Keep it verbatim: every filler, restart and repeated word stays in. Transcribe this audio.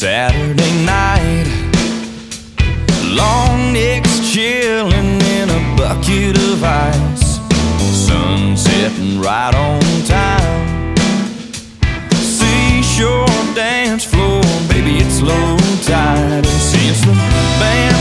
Saturday night, long necks chilling in a bucket of ice, sun setting right on time. Seashore dance floor, baby, it's low tide. And since the band